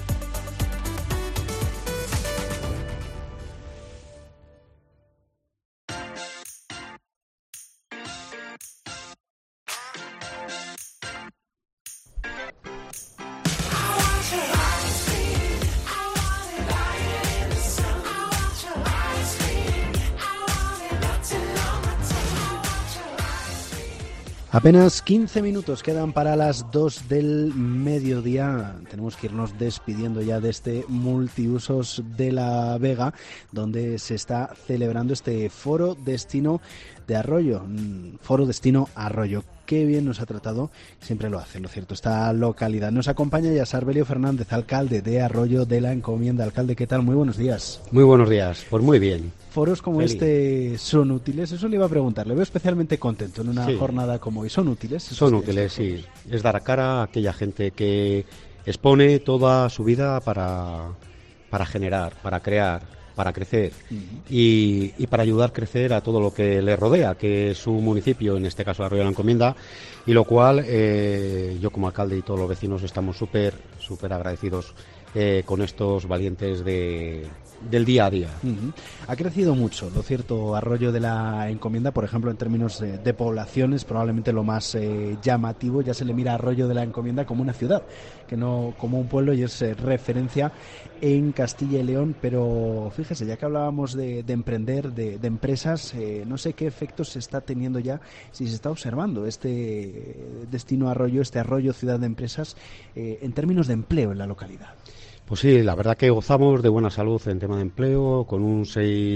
Apenas 15 minutos quedan para las 2 del mediodía. Tenemos que irnos despidiendo ya de este multiusos de La Vega, donde se está celebrando este Foro Destino de Arroyo. Foro Destino Arroyo. Qué bien nos ha tratado, siempre lo hace, lo cierto, esta localidad. Nos acompaña ya Sarbelio Fernández, alcalde de Arroyo de la Encomienda. Alcalde, ¿qué tal? Muy buenos días. Muy buenos días, pues muy bien. Foros como este son útiles, eso le iba a preguntar. Le veo especialmente contento en una jornada como hoy. ¿Son útiles? Son útiles, sí. Es dar cara a aquella gente que expone toda su vida para generar, para crear, para crecer y para ayudar a crecer a todo lo que le rodea, que es su municipio, en este caso Arroyo de la Encomienda, y lo cual yo como alcalde y todos los vecinos estamos súper agradecidos con estos valientes del día a día. Ha crecido mucho, lo cierto, Arroyo de la Encomienda, por ejemplo, en términos de poblaciones, probablemente lo más llamativo. Ya se le mira a Arroyo de la Encomienda como una ciudad, que no como un pueblo, y es referencia en Castilla y León. Pero fíjese, ya que hablábamos de emprender, de empresas, no sé qué efectos se está teniendo ya, si se está observando este destino Arroyo, este Arroyo ciudad de empresas, en términos de empleo en la localidad. Pues sí, la verdad que gozamos de buena salud en tema de empleo, con un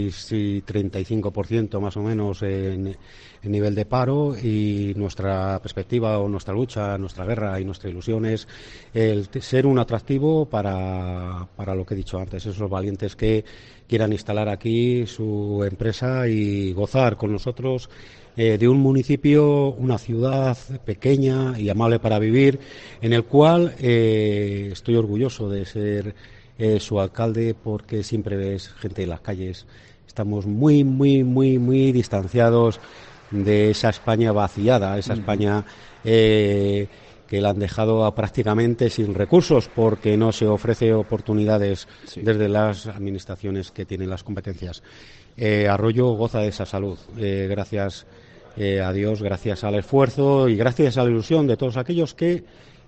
6,35% más o menos en nivel de paro, y nuestra perspectiva o nuestra lucha, nuestra guerra y nuestra ilusión es el ser un atractivo para lo que he dicho antes, esos valientes que quieran instalar aquí su empresa y gozar con nosotros de un municipio, una ciudad pequeña y amable para vivir, en el cual estoy orgulloso de ser su alcalde, porque siempre ves gente en las calles. Estamos muy, muy, muy, muy distanciados de esa España vaciada, esa España que la han dejado prácticamente sin recursos, porque no se ofrece oportunidades desde las administraciones que tienen las competencias. Arroyo goza de esa salud, gracias a Dios, gracias al esfuerzo y gracias a la ilusión de todos aquellos que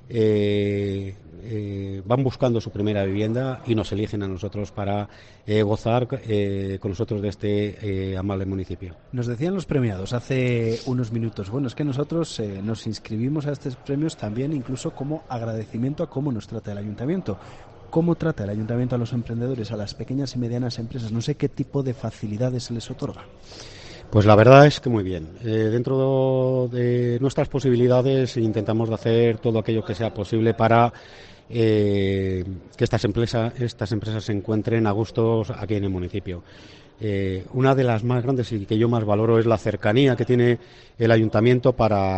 van buscando su primera vivienda y nos eligen a nosotros para gozar con nosotros de este amable municipio. Nos decían los premiados hace unos minutos, bueno, es que nosotros nos inscribimos a estos premios también incluso como agradecimiento a cómo nos trata el ayuntamiento. ¿Cómo trata el ayuntamiento a los emprendedores, a las pequeñas y medianas empresas? No sé qué tipo de facilidades se les otorga. Pues la verdad es que muy bien. Dentro de nuestras posibilidades intentamos de hacer todo aquello que sea posible para que estas empresas se encuentren a gusto aquí en el municipio. Una de las más grandes y que yo más valoro es la cercanía que tiene el ayuntamiento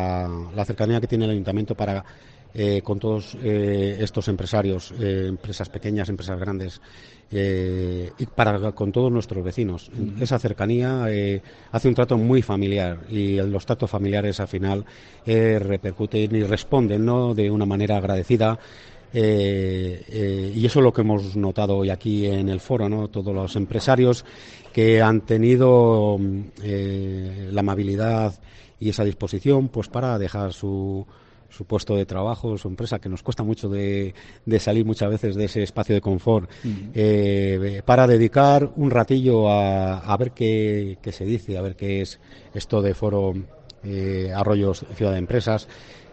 con todos estos empresarios, empresas pequeñas, empresas grandes, y con todos nuestros vecinos. Esa cercanía hace un trato muy familiar, y los tratos familiares al final repercuten y responden, ¿no?, de una manera agradecida. Y eso es lo que hemos notado hoy aquí en el foro, ¿no? Todos los empresarios que han tenido la amabilidad y esa disposición, pues, para dejar su puesto de trabajo, su empresa, que nos cuesta mucho de salir muchas veces de ese espacio de confort, para dedicar un ratillo a ver qué se dice, a ver qué es esto de foro Arroyos Ciudad de Empresas.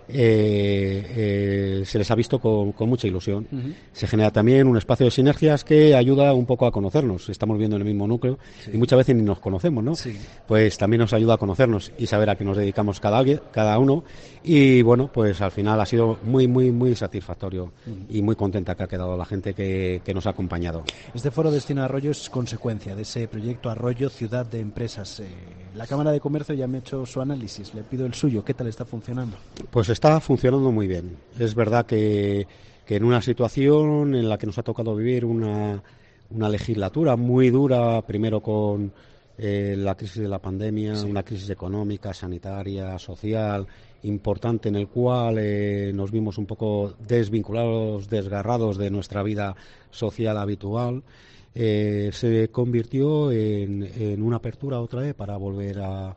Se les ha visto con mucha ilusión. Se genera también un espacio de sinergias que ayuda un poco a conocernos. Estamos viviendo en el mismo núcleo y muchas veces ni nos conocemos, ¿no? Pues también nos ayuda a conocernos y saber a qué nos dedicamos cada uno. Y bueno, pues al final ha sido muy, muy, muy satisfactorio y muy contenta que ha quedado la gente que nos ha acompañado. Este foro Destino Arroyo es consecuencia de ese proyecto Arroyo Ciudad de Empresas. La Cámara de Comercio ya me ha hecho su análisis, le pido el suyo. ¿Qué tal está funcionando? Pues está funcionando muy bien. Es verdad que en una situación en la que nos ha tocado vivir una legislatura muy dura, primero con la crisis de la pandemia, una crisis económica, sanitaria, social, importante, en el cual nos vimos un poco desvinculados, desgarrados de nuestra vida social habitual, se convirtió en una apertura otra vez para volver a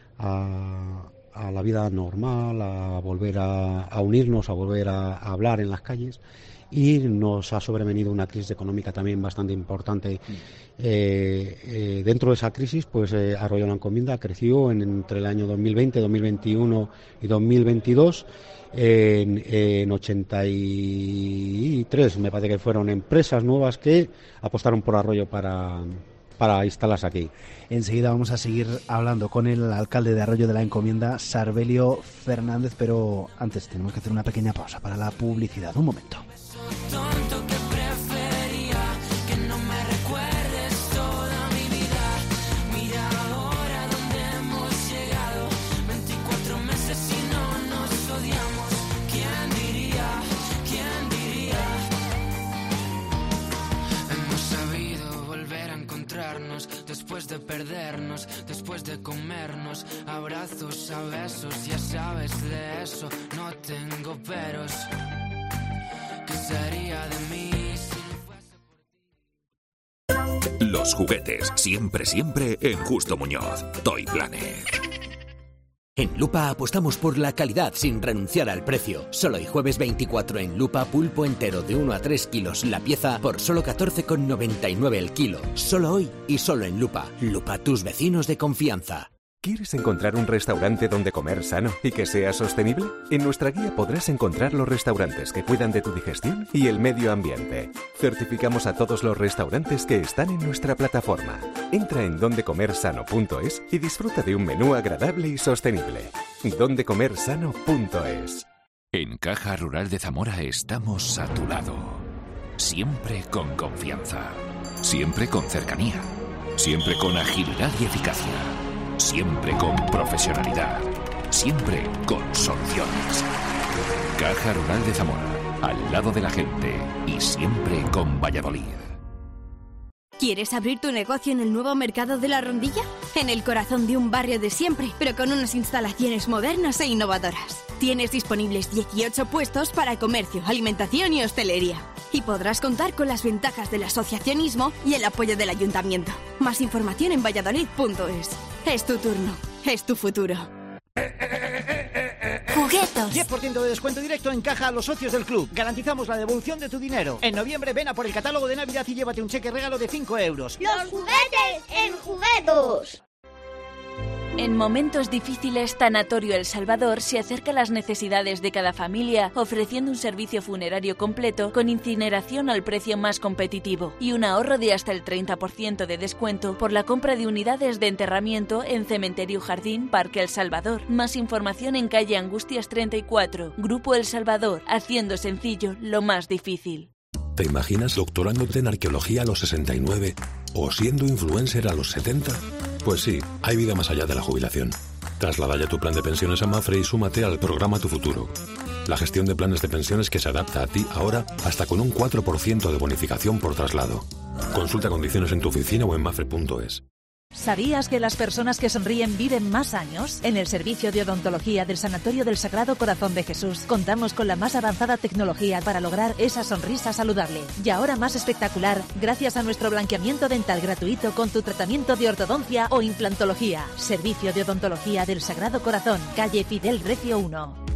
la vida normal, a volver a unirnos, a volver a hablar en las calles, y nos ha sobrevenido una crisis económica también bastante importante. Dentro de esa crisis, pues Arroyo la Encomienda creció entre el año 2020, 2021 y 2022 en 83, me parece que fueron empresas nuevas que apostaron por Arroyo para instalarse aquí. Enseguida vamos a seguir hablando con el alcalde de Arroyo de la Encomienda, Sarbelio Fernández, pero antes tenemos que hacer una pequeña pausa para la publicidad. Un momento. Después de perdernos, después de comernos, abrazos a besos, ya sabes de eso, no tengo peros. ¿Qué sería de mí si no fuese por ti? Los juguetes, siempre, siempre en Justo Muñoz. Toy Planet. En Lupa apostamos por la calidad sin renunciar al precio. Solo hoy jueves 24 en Lupa, pulpo entero de 1 a 3 kilos la pieza por solo 14,99 el kilo. Solo hoy y solo en Lupa. Lupa, tus vecinos de confianza. ¿Quieres encontrar un restaurante donde comer sano y que sea sostenible? En nuestra guía podrás encontrar los restaurantes que cuidan de tu digestión y el medio ambiente. Certificamos a todos los restaurantes que están en nuestra plataforma. Entra en dondecomersano.es y disfruta de un menú agradable y sostenible. dondecomersano.es. En Caja Rural de Zamora estamos a tu lado. Siempre con confianza. Siempre con cercanía. Siempre con agilidad y eficacia. Siempre con profesionalidad. Siempre con soluciones. Caja Rural de Zamora, al lado de la gente y siempre con Valladolid. ¿Quieres abrir tu negocio en el nuevo mercado de la Rondilla? En el corazón de un barrio de siempre, pero con unas instalaciones modernas e innovadoras. Tienes disponibles 18 puestos para comercio, alimentación y hostelería. Y podrás contar con las ventajas del asociacionismo y el apoyo del ayuntamiento. Más información en valladolid.es. Es tu turno, es tu futuro. Juguetos. 10% de descuento directo en caja a los socios del club. Garantizamos la devolución de tu dinero. En noviembre ven a por el catálogo de Navidad y llévate un cheque regalo de 5 euros. ¡Los juguetes en Juguetos! En momentos difíciles, Tanatorio El Salvador se acerca a las necesidades de cada familia, ofreciendo un servicio funerario completo con incineración al precio más competitivo y un ahorro de hasta el 30% de descuento por la compra de unidades de enterramiento en Cementerio Jardín Parque El Salvador. Más información en calle Angustias 34. Grupo El Salvador, haciendo sencillo lo más difícil. ¿Te imaginas doctorándote en arqueología a los 69 o siendo influencer a los 70? Pues sí, hay vida más allá de la jubilación. Traslada ya tu plan de pensiones a Mapfre y súmate al programa Tu Futuro. La gestión de planes de pensiones que se adapta a ti ahora hasta con un 4% de bonificación por traslado. Consulta condiciones en tu oficina o en mapfre.es. ¿Sabías que las personas que sonríen viven más años? En el servicio de odontología del Sanatorio del Sagrado Corazón de Jesús contamos con la más avanzada tecnología para lograr esa sonrisa saludable. Y ahora más espectacular, gracias a nuestro blanqueamiento dental gratuito con tu tratamiento de ortodoncia o implantología. Servicio de odontología del Sagrado Corazón, calle Fidel Recio 1.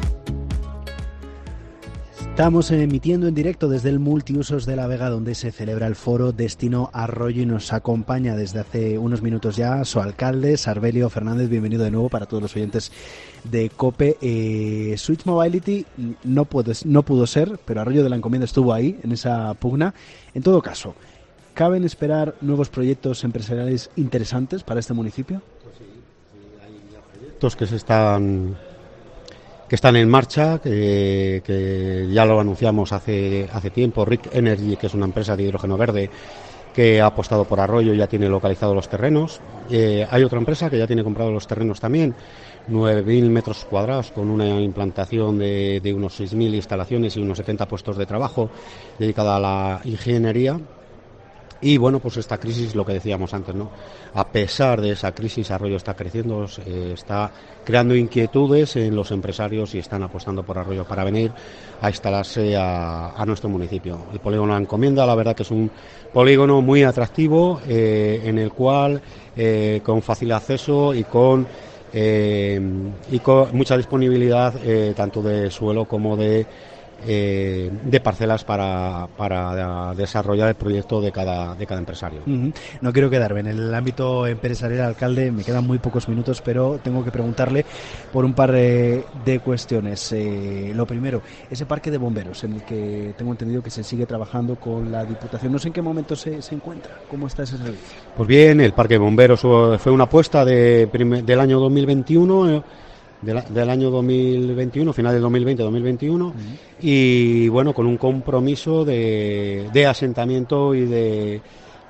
Estamos emitiendo en directo desde el Multiusos de La Vega, donde se celebra el foro Destino Arroyo, y nos acompaña desde hace unos minutos ya su alcalde, Sarbelio Fernández. Bienvenido de nuevo para todos los oyentes de COPE. Switch Mobility no pudo ser, pero Arroyo de la Encomienda estuvo ahí en esa pugna. En todo caso, ¿caben esperar nuevos proyectos empresariales interesantes para este municipio? Pues sí, hay proyectos que están en marcha, que ya lo anunciamos hace tiempo. RIC Energy, que es una empresa de hidrógeno verde que ha apostado por Arroyo, ya tiene localizados los terrenos. Hay otra empresa que ya tiene comprados los terrenos también, 9.000 metros cuadrados, con una implantación de unos 6.000 instalaciones y unos 70 puestos de trabajo dedicada a la ingeniería. Y bueno, pues esta crisis, lo que decíamos antes, ¿no? A pesar de esa crisis, Arroyo está creciendo, está creando inquietudes en los empresarios y están apostando por Arroyo para venir a instalarse a nuestro municipio. El polígono La Encomienda, la verdad que es un polígono muy atractivo, en el cual con fácil acceso y con mucha disponibilidad, tanto de suelo como de parcelas para desarrollar el proyecto de cada empresario. No quiero quedarme en el ámbito empresarial, alcalde, me quedan muy pocos minutos, pero tengo que preguntarle por un par de cuestiones. Lo primero, ese parque de bomberos en el que tengo entendido que se sigue trabajando con la Diputación, no sé en qué momento se encuentra, ¿cómo está ese servicio? Pues bien, el parque de bomberos fue una apuesta del año 2021, del año 2021, final del 2020-2021, y bueno, con un compromiso de asentamiento y de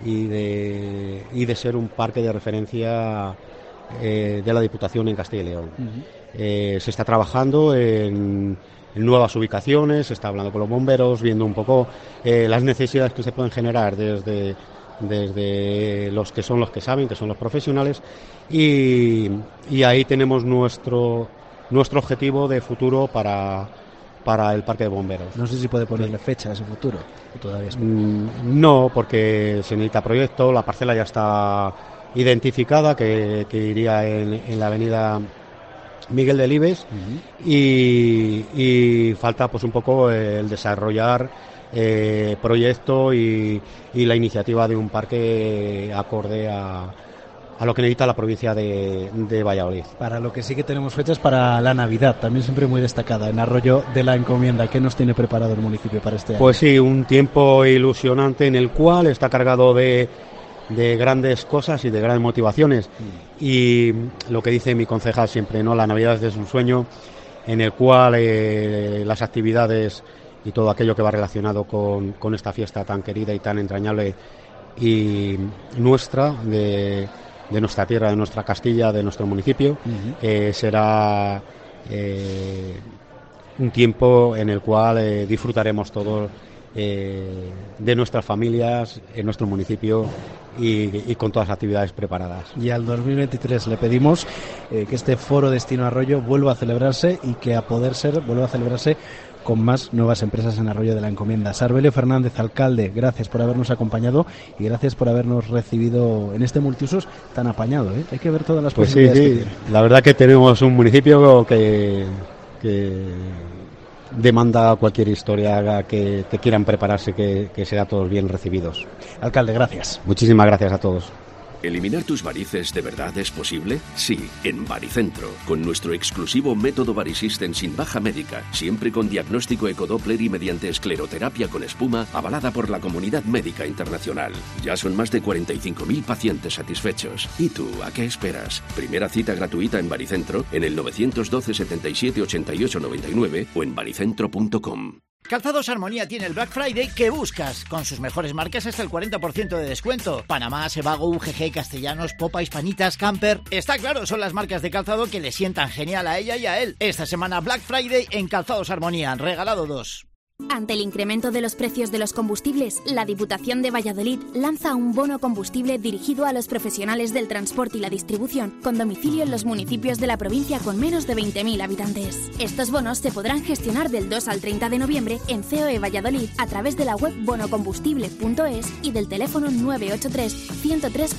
ser un parque de referencia de la Diputación en Castilla y León. Se está trabajando en nuevas ubicaciones, se está hablando con los bomberos, viendo un poco las necesidades que se pueden generar desde los que saben, que son los profesionales, y ahí tenemos nuestro objetivo de futuro para el parque de bomberos. No sé si puede ponerle fecha a ese futuro, todavía es... No, porque se necesita proyecto, la parcela ya está identificada, que iría en la avenida Miguel Delibes, y falta pues un poco el desarrollar proyecto y la iniciativa de un parque acorde a lo que necesita la provincia de Valladolid. Para lo que sí que tenemos fechas para la Navidad, también siempre muy destacada en Arroyo de la Encomienda. ¿Qué nos tiene preparado el municipio para este año? Pues sí, un tiempo ilusionante en el cual está cargado de grandes cosas y de grandes motivaciones. Y lo que dice mi concejal siempre, ¿no? La Navidad es un sueño en el cual las actividades y todo aquello que va relacionado con esta fiesta tan querida y tan entrañable y nuestra, de nuestra tierra, de nuestra Castilla, de nuestro municipio, será un tiempo en el cual disfrutaremos todos de nuestras familias, en nuestro municipio y con todas las actividades preparadas. Y al 2023 le pedimos que este Foro Destino Arroyo vuelva a celebrarse y que a poder ser vuelva a celebrarse con más nuevas empresas en Arroyo de la Encomienda. Sarbelio Fernández, alcalde, gracias por habernos acompañado y gracias por habernos recibido en este multiusos tan apañado, ¿eh? Hay que ver todas las posibilidades que tiene. La verdad que tenemos un municipio que demanda cualquier historia que quieran prepararse, que sea todos bien recibidos. Alcalde, gracias. Muchísimas gracias a todos. ¿Eliminar tus varices de verdad es posible? Sí, en Varicentro, con nuestro exclusivo método Varisystem sin baja médica, siempre con diagnóstico ecodoppler y mediante escleroterapia con espuma, avalada por la comunidad médica internacional. Ya son más de 45.000 pacientes satisfechos. ¿Y tú, a qué esperas? Primera cita gratuita en Varicentro, en el 912 77 88 99 o en varicentro.com. Calzados Armonía tiene el Black Friday que buscas, con sus mejores marcas hasta el 40% de descuento. Panamá, Sebago, UGG, Castellanos, Popa, Hispanitas, Camper. Está claro, son las marcas de calzado que le sientan genial a ella y a él. Esta semana Black Friday en Calzados Armonía, regalado 2. Ante el incremento de los precios de los combustibles, la Diputación de Valladolid lanza un bono combustible dirigido a los profesionales del transporte y la distribución con domicilio en los municipios de la provincia con menos de 20.000 habitantes. Estos bonos se podrán gestionar del 2 al 30 de noviembre en COE Valladolid a través de la web bonocombustible.es y del teléfono 983 103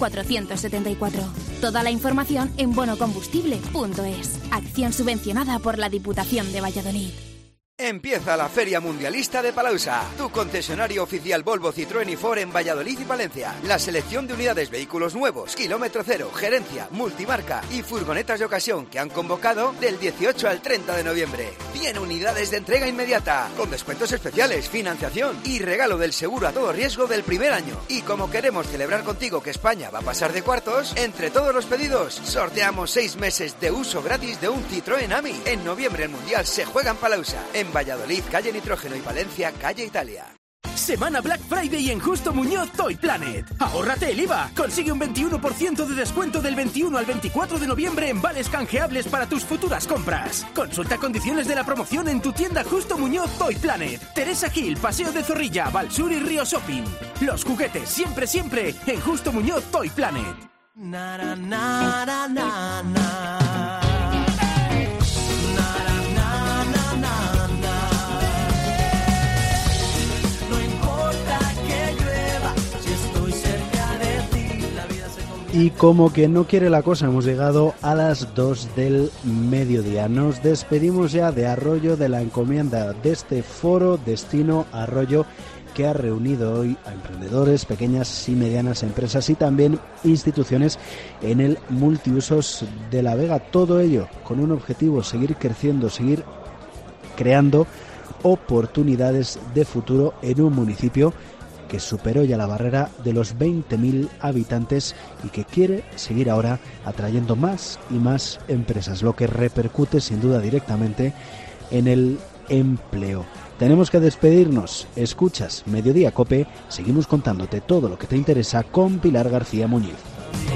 474. Toda la información en bonocombustible.es. Acción subvencionada por la Diputación de Valladolid. Empieza la Feria Mundialista de Palausa, tu concesionario oficial Volvo, Citroën y Ford en Valladolid y Valencia. La selección de unidades, vehículos nuevos, kilómetro cero, gerencia, multimarca y furgonetas de ocasión que han convocado del 18 al 30 de noviembre. 100 unidades de entrega inmediata, con descuentos especiales, financiación y regalo del seguro a todo riesgo del primer año. Y como queremos celebrar contigo que España va a pasar de cuartos, entre todos los pedidos sorteamos 6 meses de uso gratis de un Citroën AMI. En noviembre el Mundial se juega en Palausa. En Valladolid, calle Nitrógeno y Valencia, calle Italia. Semana Black Friday en Justo Muñoz Toy Planet. Ahórrate el IVA. Consigue un 21% de descuento del 21 al 24 de noviembre en vales canjeables para tus futuras compras. Consulta condiciones de la promoción en tu tienda Justo Muñoz Toy Planet. Teresa Gil, Paseo de Zorrilla, Valsur y Río Shopping. Los juguetes siempre, siempre en Justo Muñoz Toy Planet. Na, na, na, na, na, na. Y como que no quiere la cosa, hemos llegado a las 2 del mediodía. Nos despedimos ya de Arroyo de la Encomienda, de este Foro Destino Arroyo que ha reunido hoy a emprendedores, pequeñas y medianas empresas y también instituciones en el multiusos de La Vega. Todo ello con un objetivo: seguir creciendo, seguir creando oportunidades de futuro en un municipio que superó ya la barrera de los 20.000 habitantes y que quiere seguir ahora atrayendo más y más empresas, lo que repercute sin duda directamente en el empleo. Tenemos que despedirnos. Escuchas Mediodía Cope, seguimos contándote todo lo que te interesa con Pilar García Muñiz.